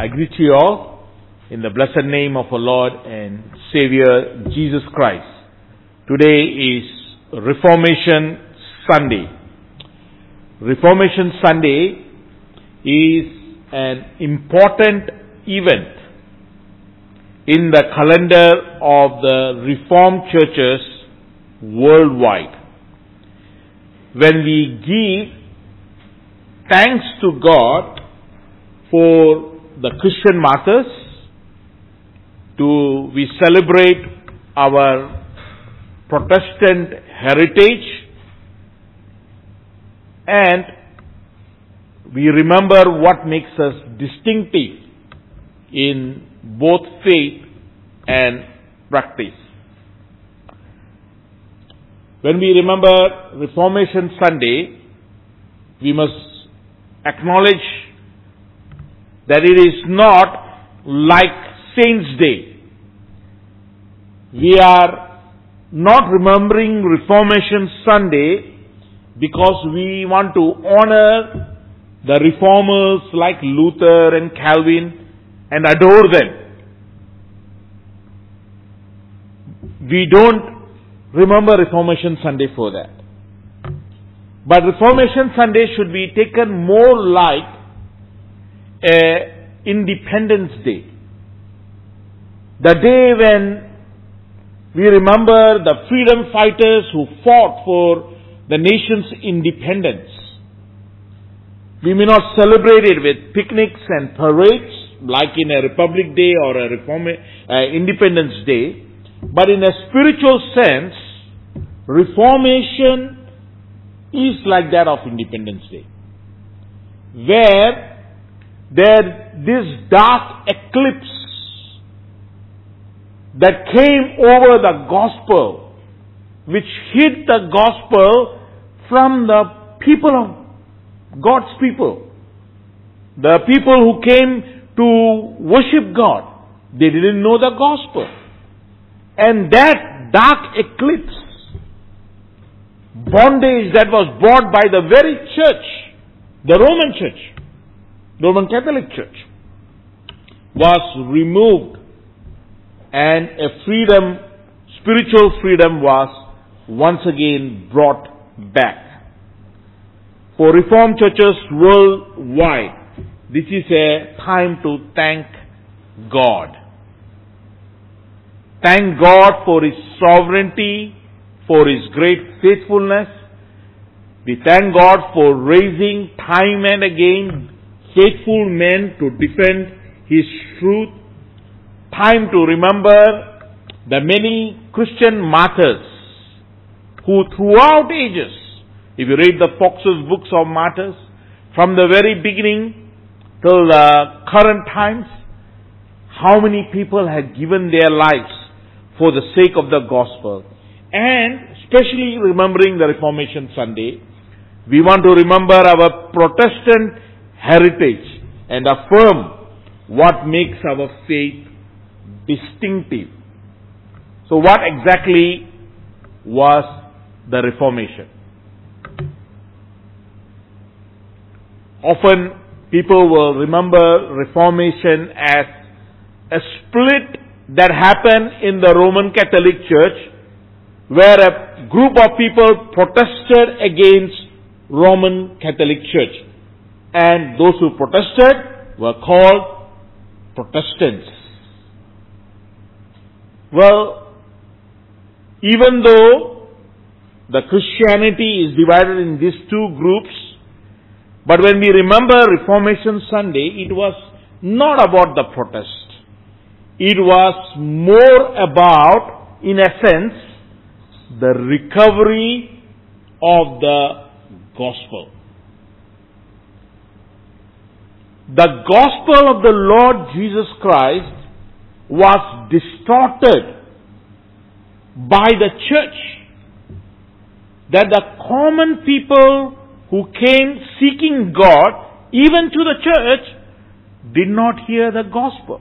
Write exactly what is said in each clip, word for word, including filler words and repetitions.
I greet you all in the blessed name of our Lord and Savior Jesus Christ. Today is Reformation Sunday. Reformation Sunday is an important event in the calendar of the Reformed churches worldwide. When we give thanks to God for the Christian martyrs, to we celebrate our Protestant heritage, and we remember what makes us distinctive in both faith and practice. When we remember Reformation Sunday, we must acknowledge that it is not like Saints' Day. We are not remembering Reformation Sunday because we want to honor the reformers like Luther and Calvin and adore them. We don't remember Reformation Sunday for that. But Reformation Sunday should be taken more like a Independence Day. The day when we remember the freedom fighters who fought for the nation's independence. We may not celebrate it with picnics and parades like in a Republic Day or a Reform, uh, Independence Day, but in a spiritual sense, Reformation is like that of Independence Day, where there this dark eclipse that came over the gospel, which hid the gospel from the people of God's people. The people who came to worship God, they didn't know the gospel. And that dark eclipse, bondage that was brought by the very church, the Roman church, Roman Catholic Church, was removed, and a freedom, spiritual freedom was once again brought back. For Reformed churches worldwide, this is a time to thank God. Thank God for His sovereignty, for His great faithfulness. We thank God for raising time and again faithful men to defend His truth. Time to remember the many Christian martyrs who throughout ages, if you read the Fox's books of martyrs, from the very beginning till the current times, how many people have given their lives for the sake of the gospel. And especially remembering the Reformation Sunday, we want to remember our Protestant heritage and affirm what makes our faith distinctive. So what exactly was the Reformation? Often people will remember Reformation as a split that happened in the Roman Catholic Church, where a group of people protested against Roman Catholic Church. And those who protested were called Protestants. Well, even though the Christianity is divided in these two groups, but when we remember Reformation Sunday, it was not about the protest. It was more about, in a sense, the recovery of the gospel. The gospel of the Lord Jesus Christ was distorted by the church, that the common people who came seeking God, even to the church, did not hear the gospel,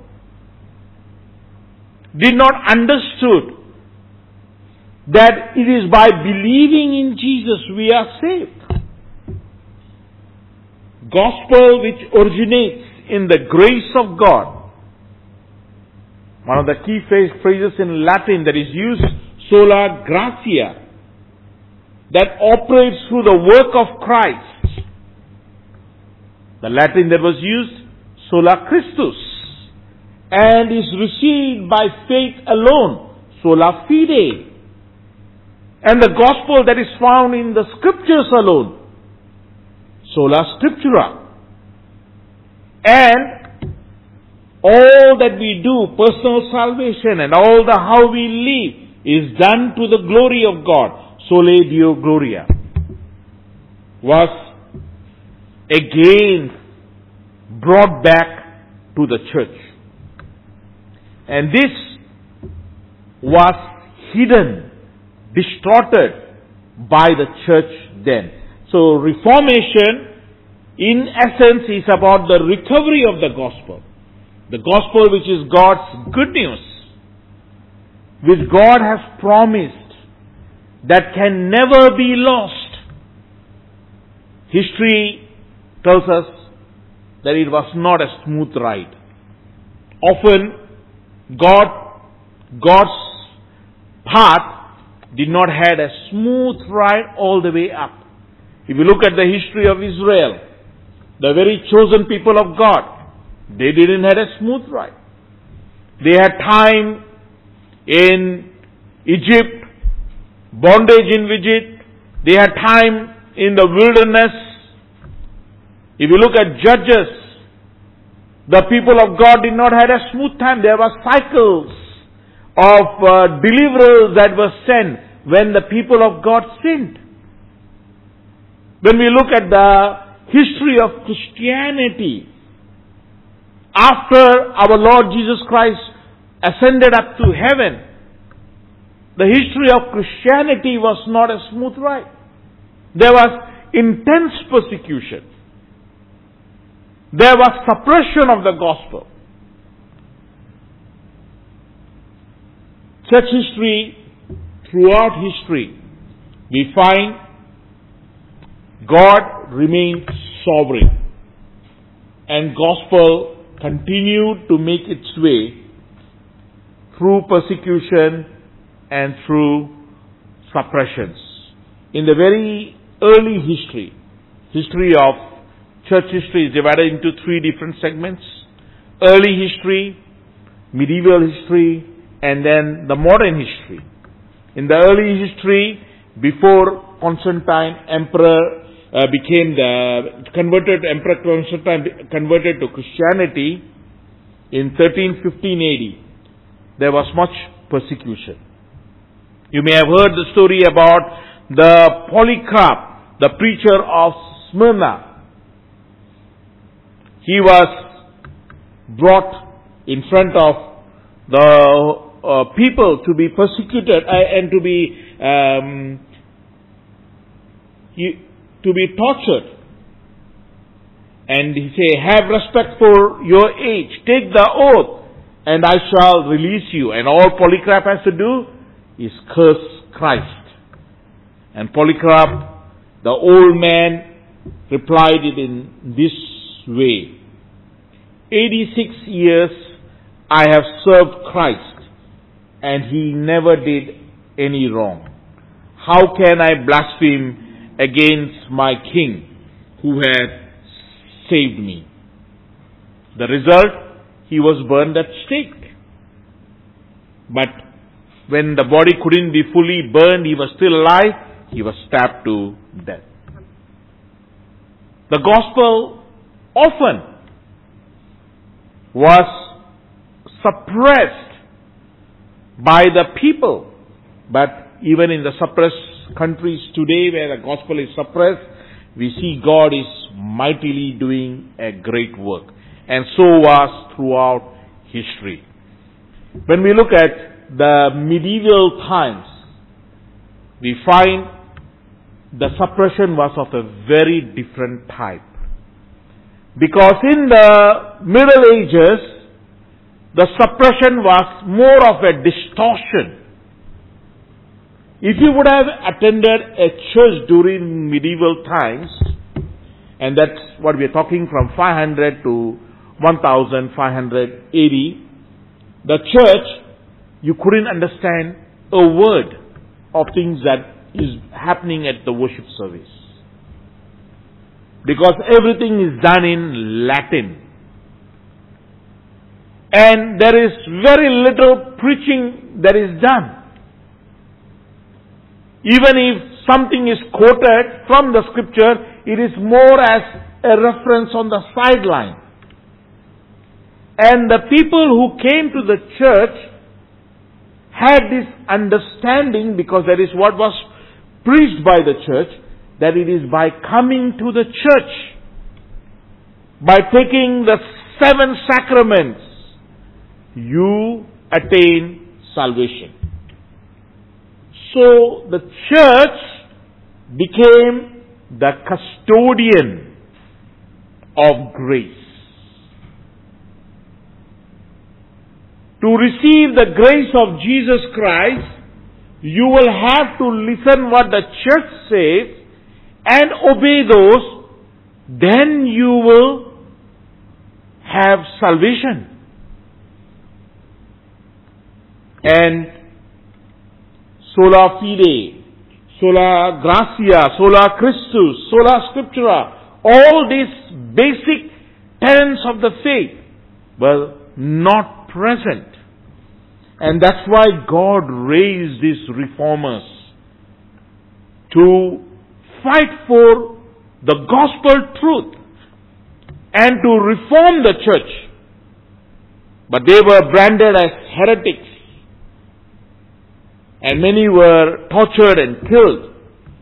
did not understood that it is by believing in Jesus we are saved. Gospel which originates in the grace of God. One of the key phrases in Latin that is used, sola gratia, that operates through the work of Christ. The Latin that was used, sola Christus, and is received by faith alone, sola fide. And the gospel that is found in the scriptures alone, sola scriptura. And all that we do, personal salvation and all the how we live, is done to the glory of God. Sole Deo Gloria. Was again brought back to the church. And this was hidden, distorted by the church then. So Reformation, in essence, is about the recovery of the gospel. The gospel which is God's good news, which God has promised, that can never be lost. History tells us that it was not a smooth ride. Often, God, God's path did not have a smooth ride all the way up. If you look at the history of Israel, the very chosen people of God, they didn't have a smooth ride. They had time in Egypt, bondage in Egypt. They had time in the wilderness. If you look at Judges, the people of God did not have a smooth time. There were cycles of uh, deliverers that were sent when the people of God sinned. When we look at the history of Christianity, after our Lord Jesus Christ ascended up to heaven, the history of Christianity was not a smooth ride. There was intense persecution. There was suppression of the gospel. Church history, throughout history, we find God remained sovereign, and gospel continued to make its way through persecution and through suppressions. In the very early history, history of church history is divided into three different segments. Early history, medieval history, and then the modern history. In the early history, before Constantine Emperor uh, became the converted, Emperor Constantine converted to Christianity in thirteen fifteen A D, there was much persecution. You may have heard the story about the Polycarp, the preacher of Smyrna. He was brought in front of the uh, people to be persecuted uh, and to be um, he, to be tortured. And he say, "Have respect for your age. Take the oath, and I shall release you." And all Polycarp has to do is curse Christ. And Polycarp, the old man, replied it in this way: eighty-six years I have served Christ, and he never did any wrong. How can I blaspheme against my king who had saved me? The result, he was burned at stake. But when the body couldn't be fully burned, he was still alive, he was stabbed to death. The gospel often was suppressed by the people. But even in the suppressed countries today where the gospel is suppressed, we see God is mightily doing a great work. And so was throughout history. When we look at the medieval times, we find the suppression was of a very different type. Because in the Middle Ages, the suppression was more of a distortion. If you would have attended a church during medieval times, and that's what we are talking from five hundred to fifteen hundred A D, the church, you couldn't understand a word of things that is happening at the worship service. Because everything is done in Latin. And there is very little preaching that is done. Even if something is quoted from the scripture, it is more as a reference on the sideline. And the people who came to the church had this understanding, because that is what was preached by the church, that it is by coming to the church, by taking the seven sacraments, you attain salvation. So the church became the custodian of grace. To receive the grace of Jesus Christ, you will have to listen what the church says and obey those, then you will have salvation. And sola fide, sola gratia, sola Christus, sola scriptura, all these basic tenets of the faith were not present. And that's why God raised these reformers to fight for the gospel truth and to reform the church. But they were branded as heretics, and many were tortured and killed.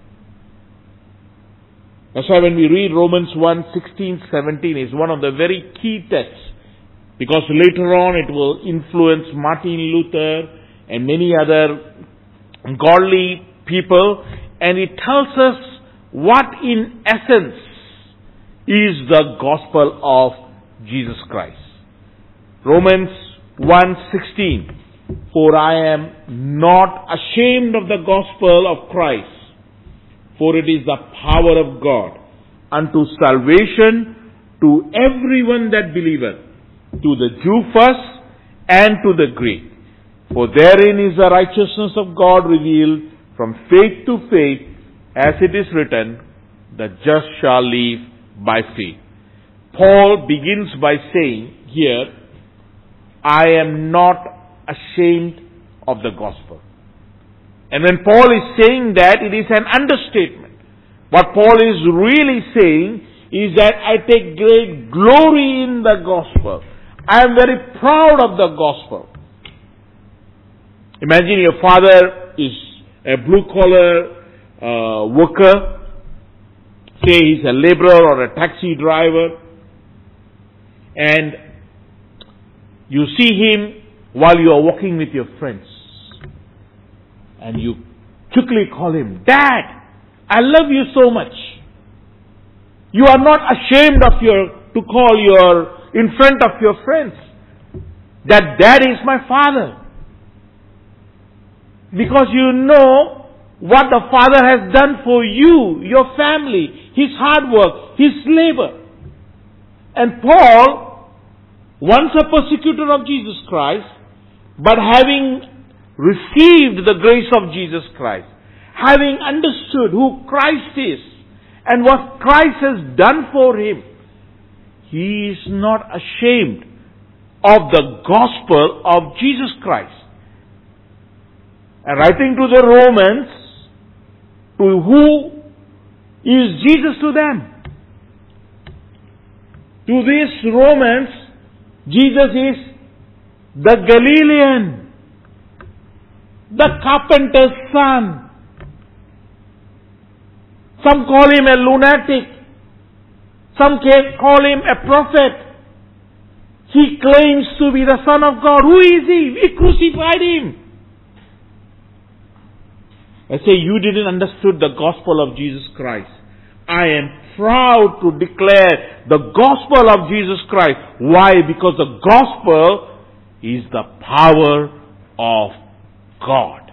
That's why when we read Romans one, sixteen, seventeen is one of the very key texts, because later on it will influence Martin Luther and many other godly people, and it tells us what in essence is the gospel of Jesus Christ. Romans one sixteen, for I am not ashamed of the gospel of Christ, for it is the power of God unto salvation to everyone that believeth, to the Jew first and to the Greek. For therein is the righteousness of God revealed from faith to faith, as it is written, the just shall live by faith. Paul begins by saying here, I am not ashamed of the gospel. And when Paul is saying that, it is an understatement. What Paul is really saying is that I take great glory in the gospel. I am very proud of the gospel. Imagine your father is a blue-collar uh, worker. Say he's a laborer or a taxi driver. And you see him while you are walking with your friends. And you quickly call him, Dad, I love you so much. You are not ashamed of your, to call your, in front of your friends, that Dad is my father. Because you know what the Father has done for you, your family, His hard work, His labor. And Paul, once a persecutor of Jesus Christ, but having received the grace of Jesus Christ, having understood who Christ is and what Christ has done for him, he is not ashamed of the gospel of Jesus Christ. And writing to the Romans, to who is Jesus to them? To these Romans, Jesus is the Galilean, the carpenter's son. Some call him a lunatic. Some call him a prophet. He claims to be the Son of God. Who is he? We crucified him. I say, you didn't understood the gospel of Jesus Christ. I am proud to declare the gospel of Jesus Christ. Why? Because the gospel is the power of God.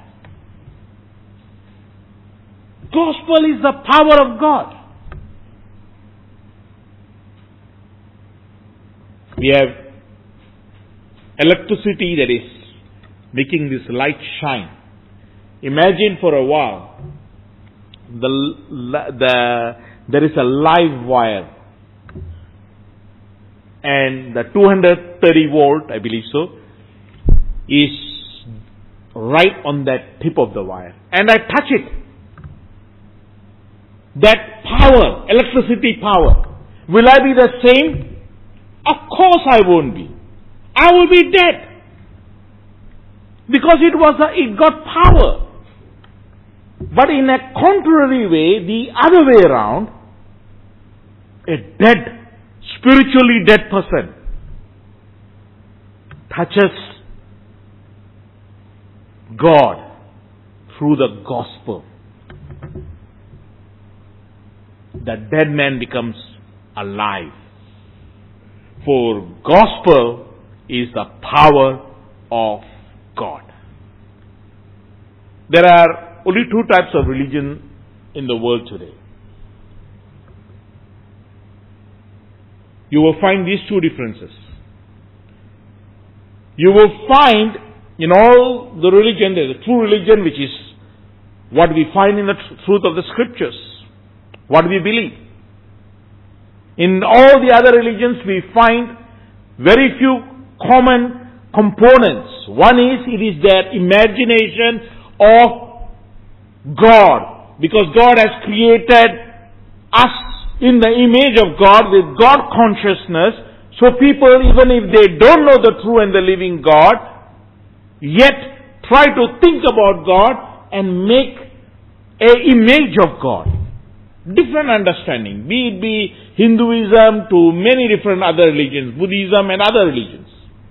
Gospel is the power of God. We have electricity that is making this light shine. Imagine for a while, the, the, there is a live wire. And the two hundred thirty volt, I believe so, is right on that tip of the wire. And I touch it. That power, electricity power, will I be the same? Of course I won't be. I will be dead. Because it was a, it got power. But in a contrary way, the other way around, a dead, spiritually dead person touches God through the gospel. The dead man becomes alive. For gospel is the power of God. There are only two types of religion in the world today. You will find these two differences. You will find in all the religion, there's a true religion, which is what we find in the tr- truth of the scriptures, what we believe. In all the other religions, we find very few common components. One is, it is their imagination of God, because God has created us in the image of God with God consciousness. So people, even if they don't know the true and the living God, yet try to think about God and make an image of God. Different understanding, be it be Hinduism to many different other religions, Buddhism and other religions.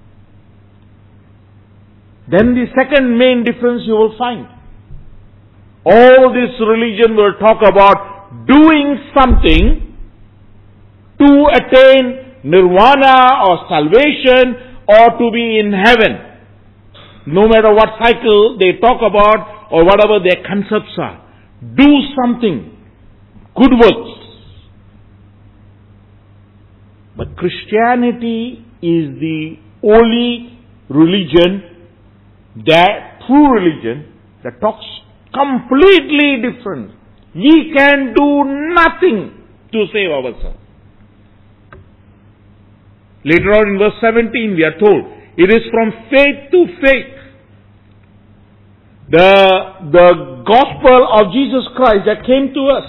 Then the second main difference you will find. All this religion will talk about doing something to attain nirvana or salvation or to be in heaven. No matter what cycle they talk about or whatever their concepts are. Do something. Good works. But Christianity is the only religion, that true religion, that talks completely different. We can do nothing to save ourselves. Later on in verse seventeen we are told, it is from faith to faith. The, the gospel of Jesus Christ that came to us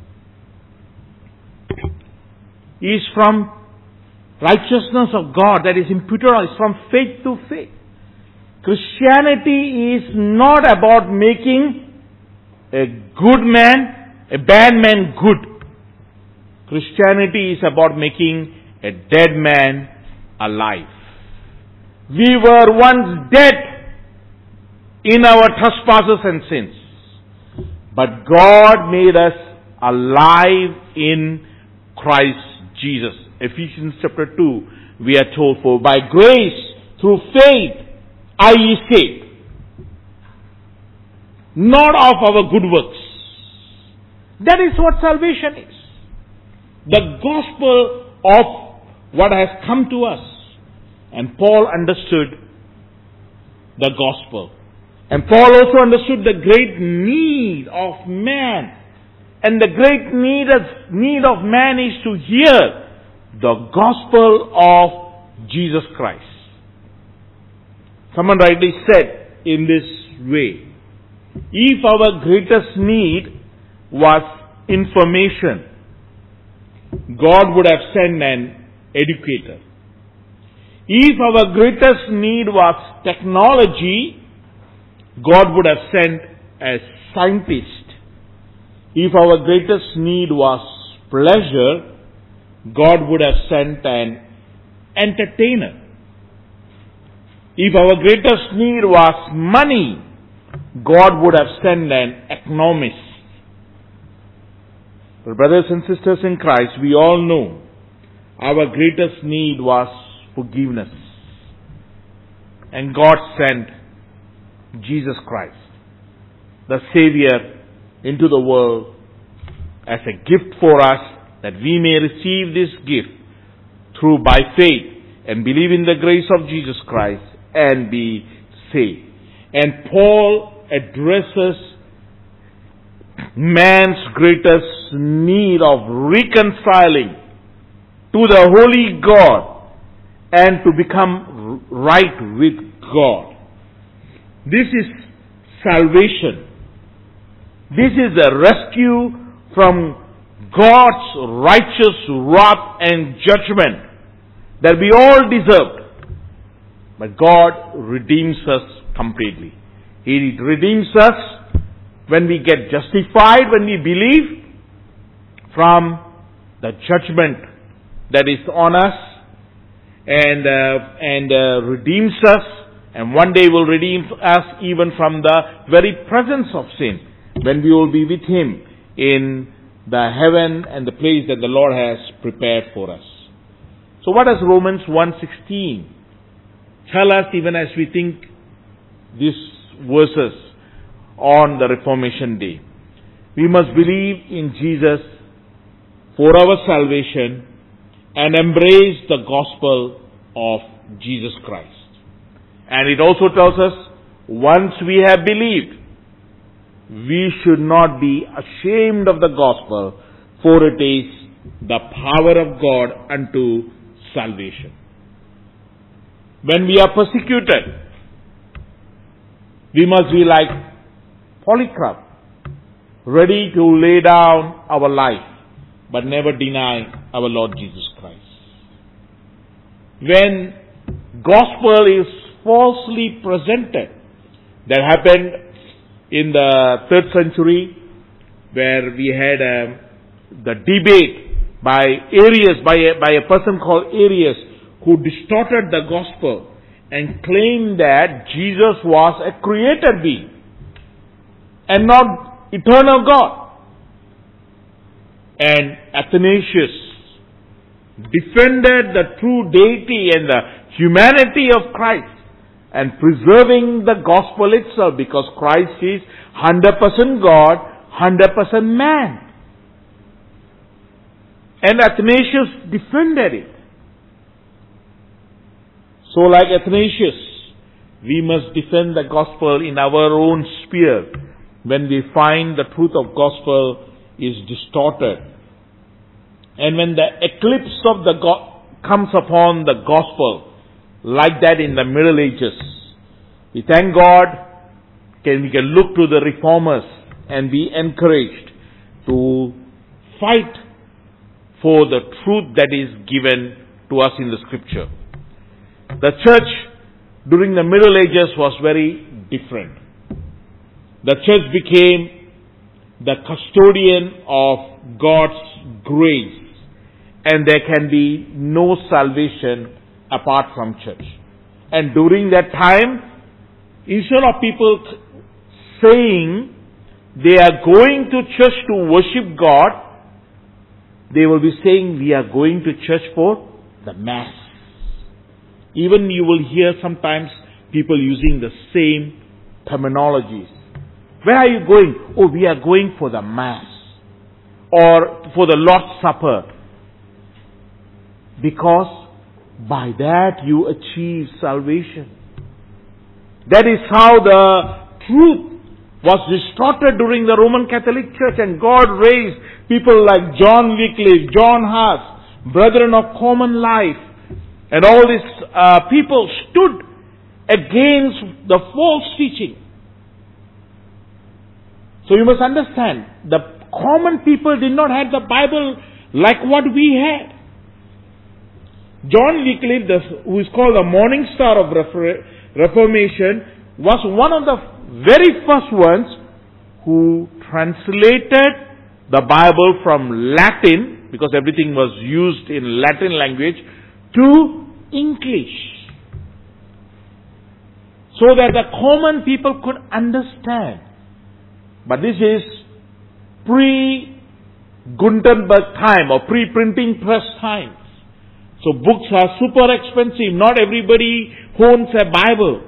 is from righteousness of God that is imputed on us, from faith to faith. Christianity is not about making a good man, a bad man good. Christianity is about making a dead man alive. We were once dead in our trespasses and sins, but God made us alive in Christ Jesus. Ephesians chapter two, we are told, for by grace, through faith, are ye saved, not of our good works. That is what salvation is. The gospel of what has come to us. And Paul understood the gospel. And Paul also understood the great need of man. And the great need of, need of man is to hear the gospel of Jesus Christ. Someone rightly said in this way, if our greatest need was information, God would have sent an educator. If our greatest need was technology, God would have sent a scientist. If our greatest need was pleasure, God would have sent an entertainer. If our greatest need was money, God would have sent an economist. But brothers and sisters in Christ, we all know our greatest need was forgiveness. And God sent Jesus Christ, the Savior, into the world as a gift for us, that we may receive this gift through by faith and believe in the grace of Jesus Christ and be saved. And Paul addresses man's greatest need of reconciling to the holy God and to become right with God. This is salvation. This is a rescue from God's righteous wrath and judgment that we all deserved. But God redeems us completely. He redeems us when we get justified, when we believe, from the judgment that is on us, and uh, and uh, redeems us, and one day will redeem us even from the very presence of sin, when we will be with Him in the heaven and the place that the Lord has prepared for us. So what does Romans one sixteen tell us, even as we think these verses on the Reformation Day? We must believe in Jesus for our salvation and embrace the gospel of Jesus Christ. And it also tells us, once we have believed, we should not be ashamed of the gospel, for it is the power of God unto salvation. When we are persecuted, we must be like Polycarp, ready to lay down our life, but never deny our Lord Jesus Christ. When gospel is falsely presented, that happened in the third century, where we had um, the debate by Arius, by a, by a person called Arius, who distorted the gospel and claimed that Jesus was a created being and not eternal God. And Athanasius defended the true deity and the humanity of Christ, and preserving the gospel itself, because Christ is one hundred percent God, one hundred percent man. And Athanasius defended it. So like Athanasius, we must defend the gospel in our own sphere when we find the truth of gospel is distorted. And when the eclipse of the go- comes upon the gospel, like that in the Middle Ages, we thank God, can we can look to the reformers and be encouraged to fight for the truth that is given to us in the Scripture. The church during the Middle Ages was very different. The church became the custodian of God's grace, and there can be no salvation apart from church. And during that time, instead of people saying they are going to church to worship God, they will be saying we are going to church for the Mass. Even you will hear sometimes people using the same terminologies. Where are you going? Oh, we are going for the Mass, or for the Lord's Supper. Because by that you achieve salvation. That is how the truth was distorted during the Roman Catholic Church, and God raised people like John Wycliffe, John Huss, Brethren of Common Life, and all these uh, people stood against the false teaching. So you must understand, the common people did not have the Bible like what we had. John Wycliffe, who is called the Morning Star of Reformation, was one of the very first ones who translated the Bible from Latin, because everything was used in Latin language, to English, so that the common people could understand. But this is pre-Gutenberg time, or pre-printing press time. So books are super expensive. Not everybody owns a Bible.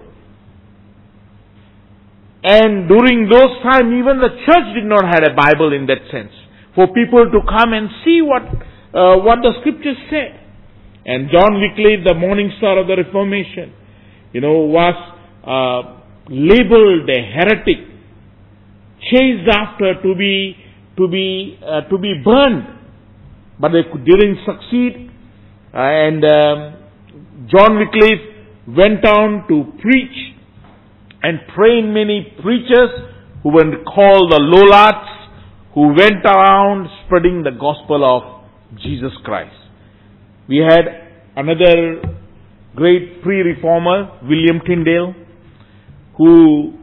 And during those times, even the church did not have a Bible in that sense, for people to come and see what uh, what the Scriptures said. And John Wycliffe, the morning star of the Reformation, you know, was uh, labeled a heretic, chased after to be to be uh, to be burned, but they didn't succeed. Uh, and um, John Wycliffe went on to preach and train many preachers who were called the Lollards, who went around spreading the gospel of Jesus Christ. We had another great pre-reformer, William Tyndale, who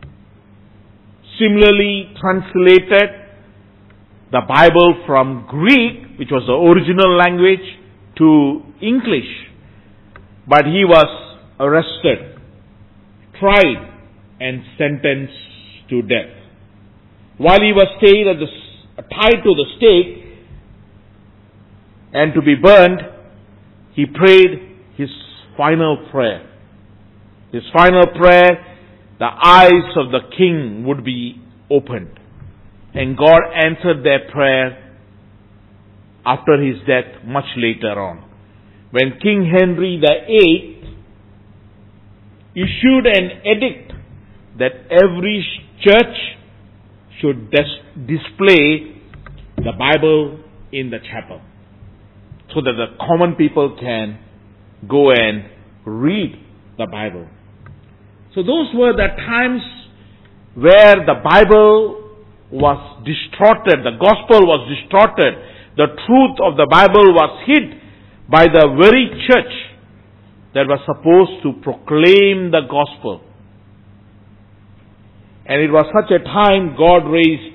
similarly translated the Bible from Greek, which was the original language, to English. But he was arrested, tried, and sentenced to death. While he was stayed at the, tied to the stake and to be burned, he prayed his final prayer. His final prayer, the eyes of the king would be opened. And God answered their prayer after his death much later on. When King Henry the eighth issued an edict that every church should dis- display the Bible in the chapel, so that the common people can go and read the Bible. So those were the times where the Bible was distorted, the gospel was distorted, the truth of the Bible was hid by the very church that was supposed to proclaim the gospel. And it was such a time God raised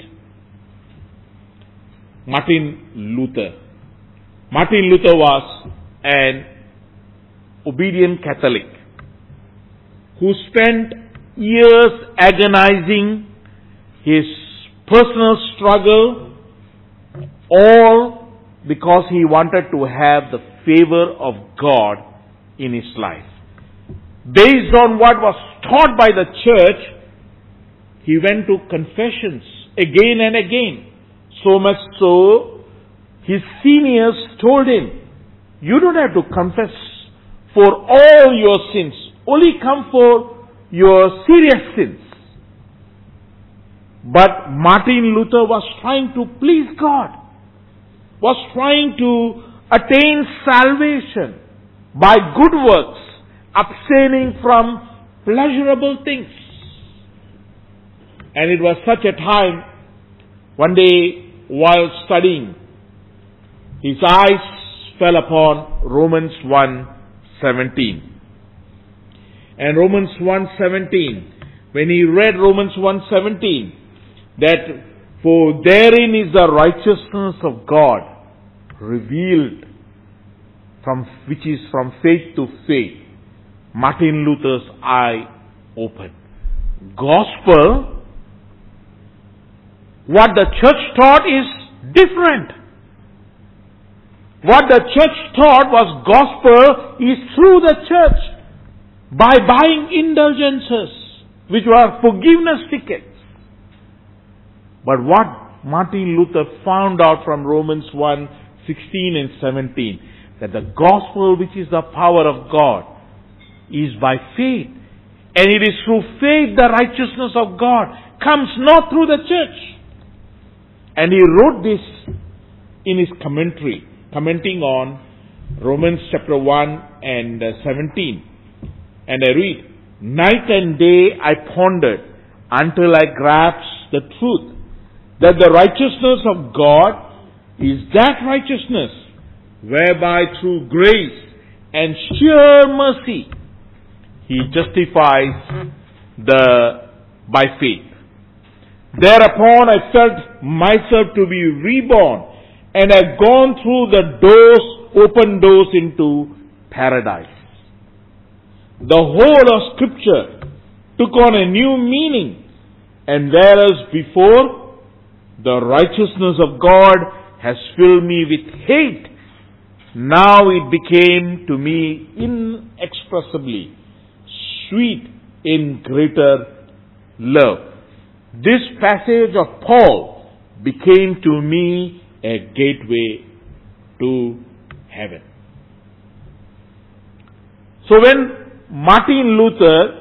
Martin Luther. Martin Luther was an obedient Catholic who spent years agonizing his personal struggle, all because he wanted to have the favor of God in his life. Based on what was taught by the church, he went to confessions again and again. So much so, his seniors told him, you don't have to confess for all your sins. Only come for your serious sins. But Martin Luther was trying to please God, was trying to attain salvation by good works, abstaining from pleasurable things. And it was such a time, one day while studying, his eyes fell upon Romans one seventeen. And Romans one seventeen, when he read Romans one seventeen, that for therein is the righteousness of God revealed, from which is from faith to faith, Martin Luther's eye opened. Gospel, what the church taught is different. What the church taught was gospel is through the church, by buying indulgences, which were forgiveness tickets. But what Martin Luther found out from Romans one sixteen and seventeen, that the gospel, which is the power of God, is by faith. And it is through faith the righteousness of God comes, not through the church. And he wrote this in his commentary, commenting on Romans chapter one and seventeen. And I read, night and day I pondered until I grasped the truth, that the righteousness of God is that righteousness whereby through grace and sheer mercy he justifies the by faith. Thereupon I felt myself to be reborn, and I've gone through the doors, open doors into paradise. The whole of Scripture took on a new meaning, and whereas before the righteousness of God has filled me with hate, now it became to me inexpressibly sweet in greater love. This passage of Paul became to me a gateway to heaven. So when Martin Luther,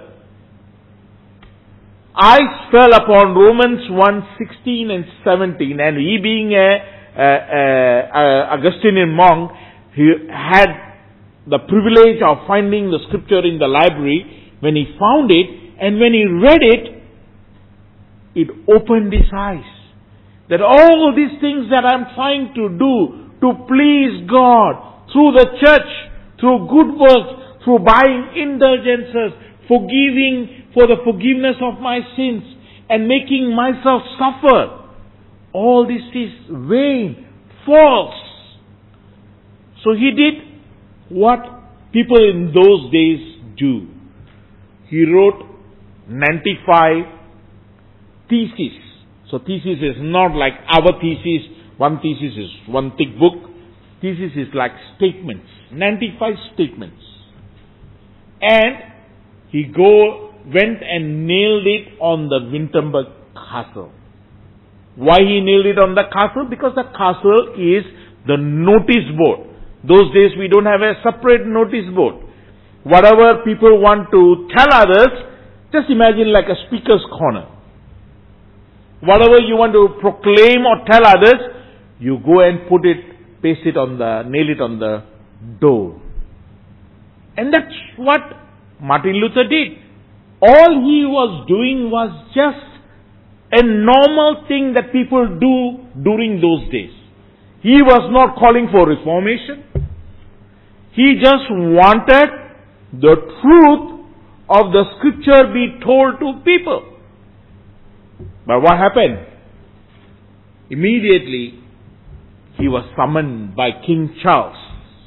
eyes fell upon Romans one sixteen and seventeen, and he being a, a, a, a Augustinian monk, he had the privilege of finding the scripture in the library. When he found it, and when he read it, it opened his eyes. That all these things that I'm trying to do to please God, through the church, through good works, through buying indulgences, forgiving for the forgiveness of my sins, and making myself suffer, all this is vain, false. So he did what people in those days do. He wrote ninety-five theses. So thesis is not like our thesis. One thesis is one thick book. Thesis is like statements. ninety-five statements. And he go went and nailed it on the Wittenberg castle. Why he nailed it on the castle? Because the castle is the notice board. Those days we don't have a separate notice board. Whatever people want to tell others, just imagine like a speaker's corner. Whatever you want to proclaim or tell others, you go and put it, paste it on the, nail it on the door. And that's what Martin Luther did. All he was doing was just a normal thing that people do during those days. He was not calling for reformation. He just wanted the truth of the scripture be told to people. But what happened? Immediately, he was summoned by King Charles.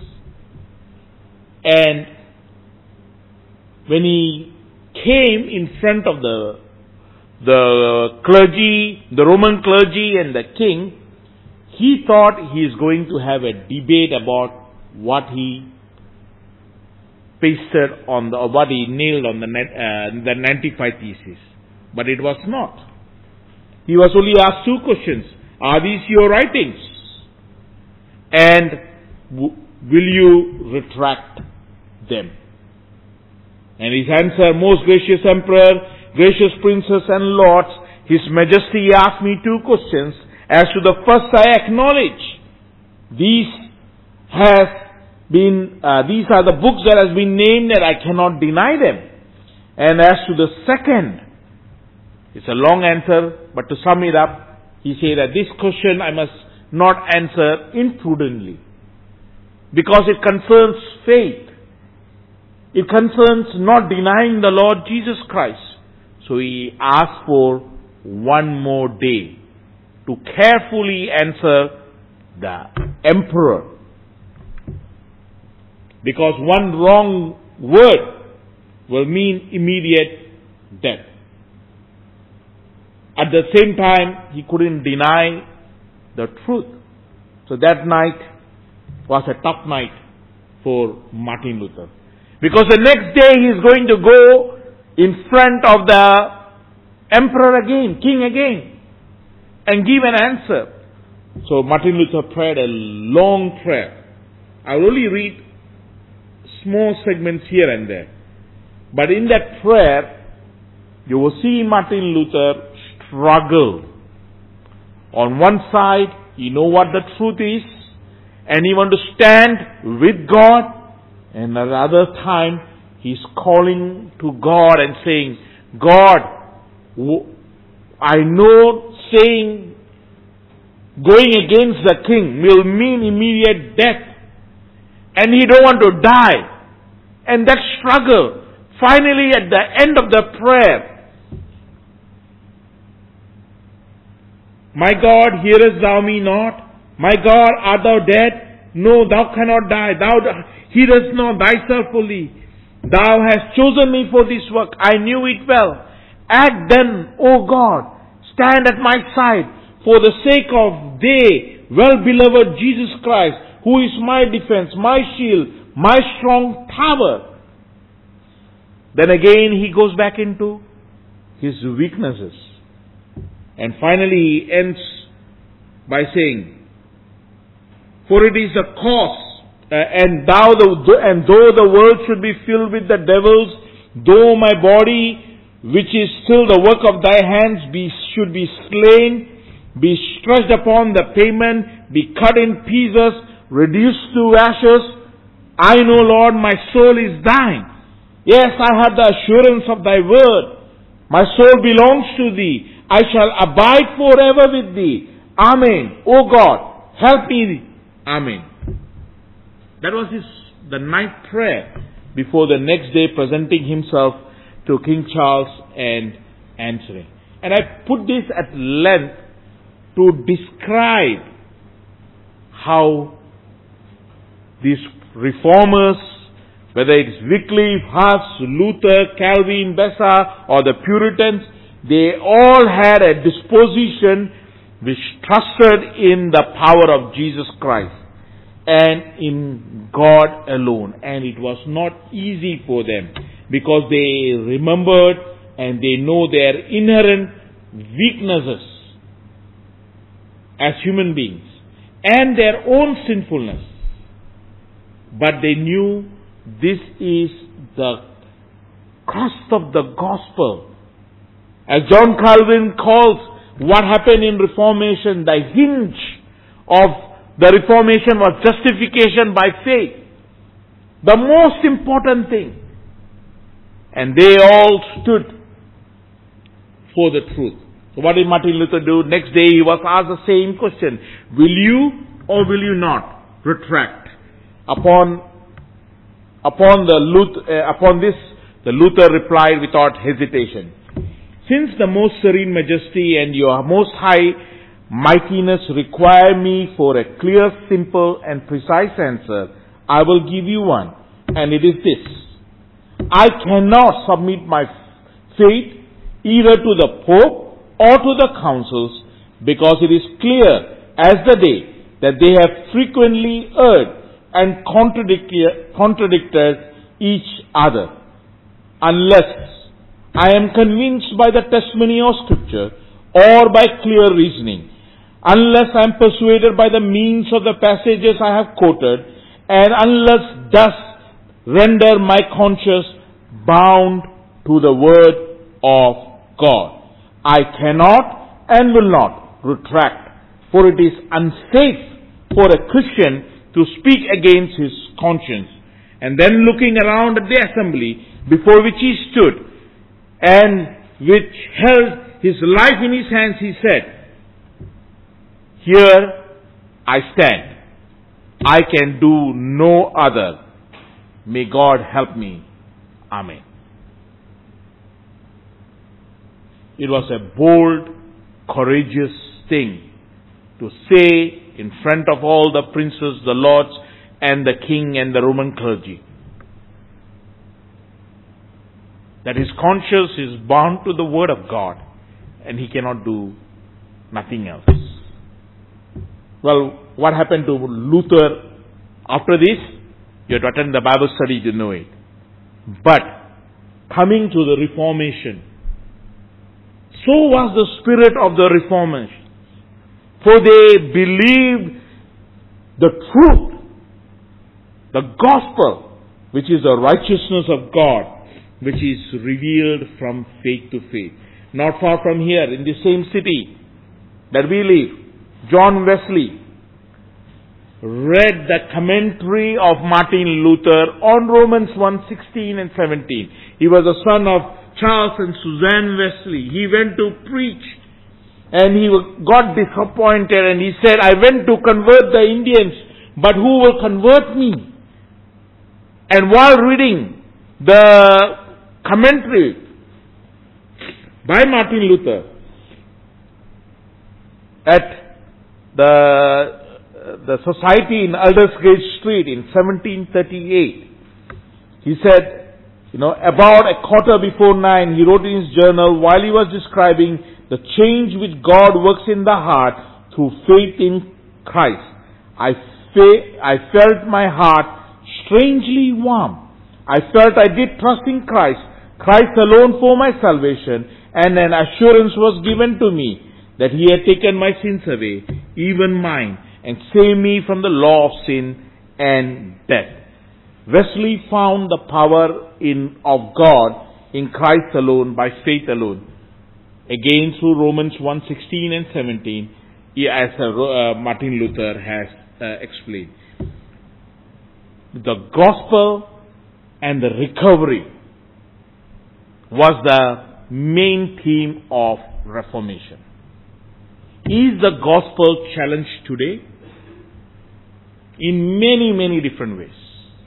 And when he came in front of the the clergy, the Roman clergy and the king, he thought he is going to have a debate about what he pasted on the, or what he nailed on the, uh, the ninety-five theses. But it was not. He was only asked two questions. Are these your writings? And w- will you retract them? And his answer, most gracious emperor, gracious princes and lords, His Majesty asked me two questions. As to the first, I acknowledge these has been, uh, these are the books that has been named, and I cannot deny them. And as to the second, it's a long answer, but to sum it up, he said that this question I must not answer imprudently, because it concerns faith. It concerns not denying the Lord Jesus Christ. So he asked for one more day to carefully answer the emperor. Because one wrong word will mean immediate death. At the same time, he couldn't deny the truth. So that night was a tough night for Martin Luther. Because the next day he is going to go in front of the emperor again, king again, and give an answer. So Martin Luther prayed a long prayer. I will only read small segments here and there. But in that prayer, you will see Martin Luther struggle. On one side, you know what the truth is, and he wants to stand with God. And at the other time, he's calling to God and saying, God, I know saying, going against the king will mean immediate death. And he don't want to die. And that struggle, finally at the end of the prayer, my God, hearest thou me not? My God, art thou dead? No, thou cannot die. Thou hearest not thyself only. Thou hast chosen me for this work. I knew it well. Act then, O God, stand at my side for the sake of thee, well-beloved Jesus Christ, who is my defense, my shield, my strong tower. Then again he goes back into his weaknesses. And finally he ends by saying, for it is the cause uh, and thou the, and though the world should be filled with the devils, though my body, which is still the work of thy hands, be should be slain, be stretched upon the pavement, be cut in pieces, reduced to ashes, I know, Lord, my soul is thine. Yes, I have the assurance of thy word. My soul belongs to thee. I shall abide forever with thee. Amen. O God, help me. Amen. That was his the night prayer before the next day presenting himself to King Charles and answering. And I put this at length to describe how these reformers, whether it's Wycliffe, Huss, Luther, Calvin, Beza, or the Puritans, they all had a disposition which trusted in the power of Jesus Christ and in God alone. And it was not easy for them because they remembered and they know their inherent weaknesses as human beings and their own sinfulness. But they knew this is the crust of the gospel. As John Calvin calls what happened in Reformation, the hinge of the Reformation was justification by faith. The most important thing. And they all stood for the truth. So what did Martin Luther do? Next day he was asked the same question. Will you or will you not retract? Upon upon the Luther, uh, upon this, the Luther replied without hesitation, since the most serene majesty and your most high mightiness require me for a clear, simple, and precise answer, I will give you one, and it is this. I cannot submit my faith either to the Pope or to the councils, because it is clear as the day that they have frequently erred and contradicted, contradicted each other, unless I am convinced by the testimony of Scripture or by clear reasoning, unless I am persuaded by the means of the passages I have quoted, and unless thus render my conscience bound to the Word of God. I cannot and will not retract, for it is unsafe for a Christian to speak against his conscience. And then looking around at the assembly before which he stood and which held his life in his hands, he said, here I stand. I can do no other. May God help me. Amen. It was a bold, courageous thing to say in front of all the princes, the lords, and the king and the Roman clergy, that his conscience is bound to the word of God and he cannot do nothing else. Well, what happened to Luther after this? You have to attend the Bible study to know it. But coming to the Reformation, so was the spirit of the Reformation. For they believed the truth, the gospel, which is the righteousness of God, which is revealed from faith to faith. Not far from here, in the same city that we live, John Wesley read the commentary of Martin Luther on Romans one sixteen and seventeen. He was the son of Charles and Suzanne Wesley. He went to preach and he got disappointed and he said, I went to convert the Indians, but who will convert me? And while reading the commentary by Martin Luther at the the society in Aldersgate Street in seventeen thirty-eight, he said, you know, about a quarter before nine, he wrote in his journal while he was describing the change which God works in the heart through faith in Christ. I, fe- I felt my heart strangely warm. I felt I did trust in Christ, Christ alone for my salvation, and an assurance was given to me that He had taken my sins away, even mine, and saved me from the law of sin and death. Wesley found the power in of God in Christ alone, by faith alone. Again, through Romans one sixteen and seventeen, as uh, Martin Luther has uh, explained. The gospel and the recovery was the main theme of Reformation. Is the gospel challenged today? In many, many different ways.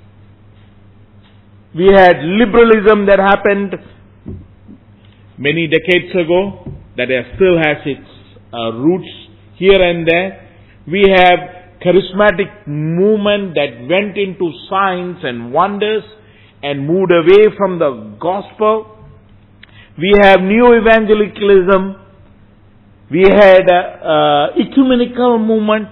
We had liberalism that happened many decades ago, that still has its uh, roots here and there. We have charismatic movement that went into signs and wonders and moved away from the gospel. We have neo-evangelicalism. We had uh, uh, ecumenical movement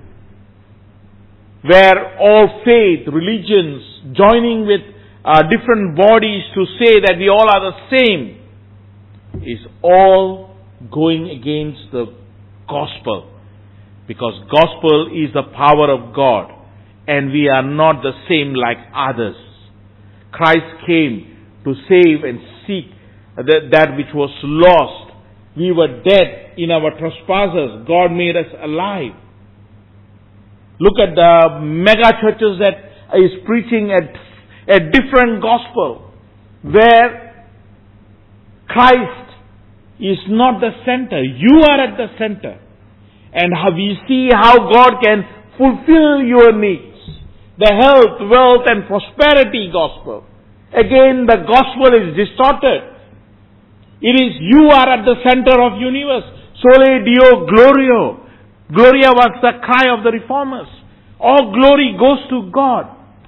where all faith, religions joining with uh, different bodies to say that we all are the same is all going against the gospel. Because gospel is the power of God and we are not the same like others. Christ came to save and seek that, that which was lost. We were dead in our trespasses. God made us alive. Look at the mega churches that is preaching a, a different gospel, where Christ is not the center. You are at the center. And how we see how God can fulfill your needs. The health, wealth and prosperity gospel. Again, the gospel is distorted. It is you are at the center of universe. Sole Deo Glorio. Gloria was the cry of the reformers. All glory goes to God.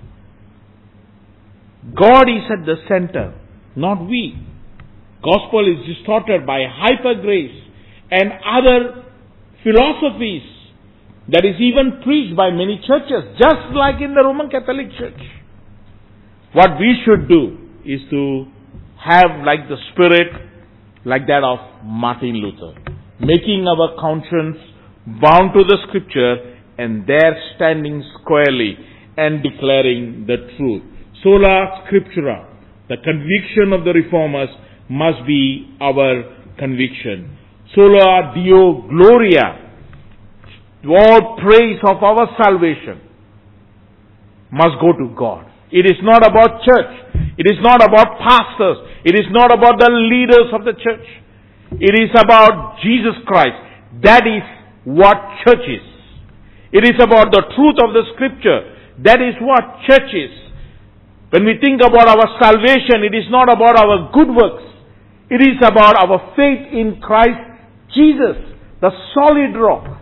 God is at the center, not we. Gospel is distorted by hyper grace and other philosophies that is even preached by many churches, just like in the Roman Catholic Church. What we should do is to have like the spirit like that of Martin Luther, making our conscience bound to the scripture and there standing squarely and declaring the truth. Sola Scriptura, the conviction of the reformers, must be our conviction. Sola Deo Gloria, all praise of our salvation must go to God. It is not about church. It is not about pastors. It is not about the leaders of the church. It is about Jesus Christ. That is what church is. It is about the truth of the scripture. That is what church is. When we think about our salvation, it is not about our good works. It is about our faith in Christ Jesus, the solid rock.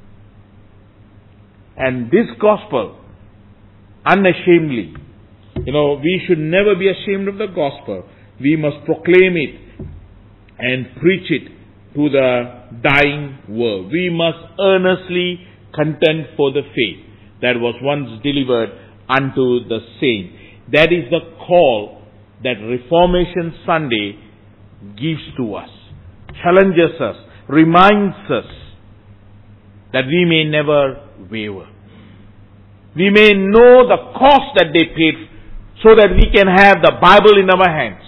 And this gospel, unashamedly, you know, we should never be ashamed of the gospel. We must proclaim it and preach it to the dying world. We must earnestly contend for the faith that was once delivered unto the saints. That is the call that Reformation Sunday gives to us, challenges us, reminds us that we may never waver. We may know the cost that they paid so that we can have the Bible in our hands.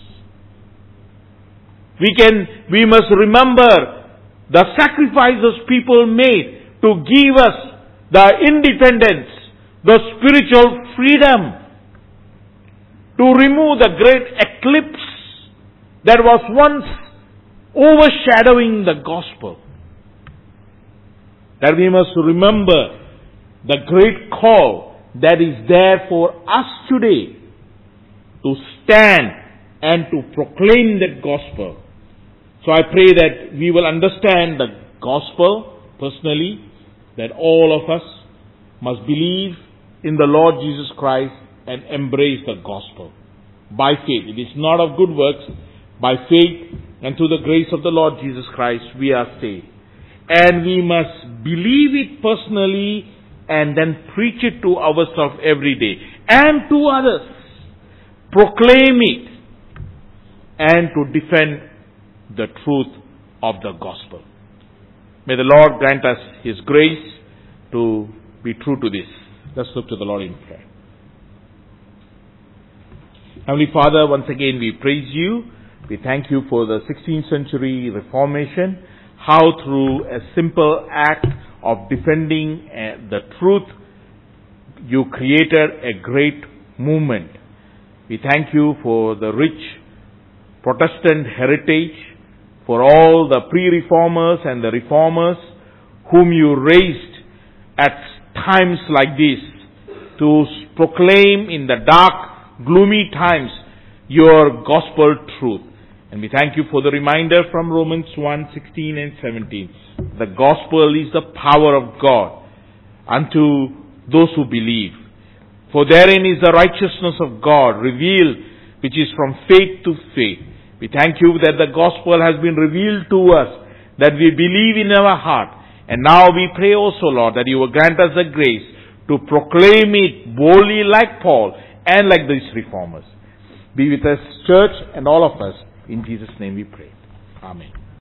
We can, we must remember the sacrifices people made to give us the independence, the spiritual freedom, to remove the great eclipse that was once overshadowing the gospel. That we must remember the great call that is there for us today to stand and to proclaim that gospel. So I pray that we will understand the gospel personally, that all of us must believe in the Lord Jesus Christ and embrace the gospel by faith. It is not of good works. By faith and through the grace of the Lord Jesus Christ, we are saved. And we must believe it personally and then preach it to ourselves every day and to others. Proclaim it and to defend the truth of the gospel. May the Lord grant us His grace to be true to this. Let's look to the Lord in prayer. Heavenly Father, once again we praise you. We thank you for the sixteenth century Reformation, how through a simple act of defending uh, the truth, you created a great movement. We thank you for the rich Protestant heritage, for all the pre-reformers and the reformers whom you raised at times like this to proclaim in the dark, gloomy times your gospel truth. And we thank you for the reminder from Romans one, sixteen and seventeen. The gospel is the power of God unto those who believe. For therein is the righteousness of God revealed, which is from faith to faith. We thank you that the gospel has been revealed to us, that we believe in our heart. And now we pray also, Lord, that you will grant us the grace to proclaim it boldly like Paul and like these reformers. Be with us, church, and all of us. In Jesus' name we pray. Amen.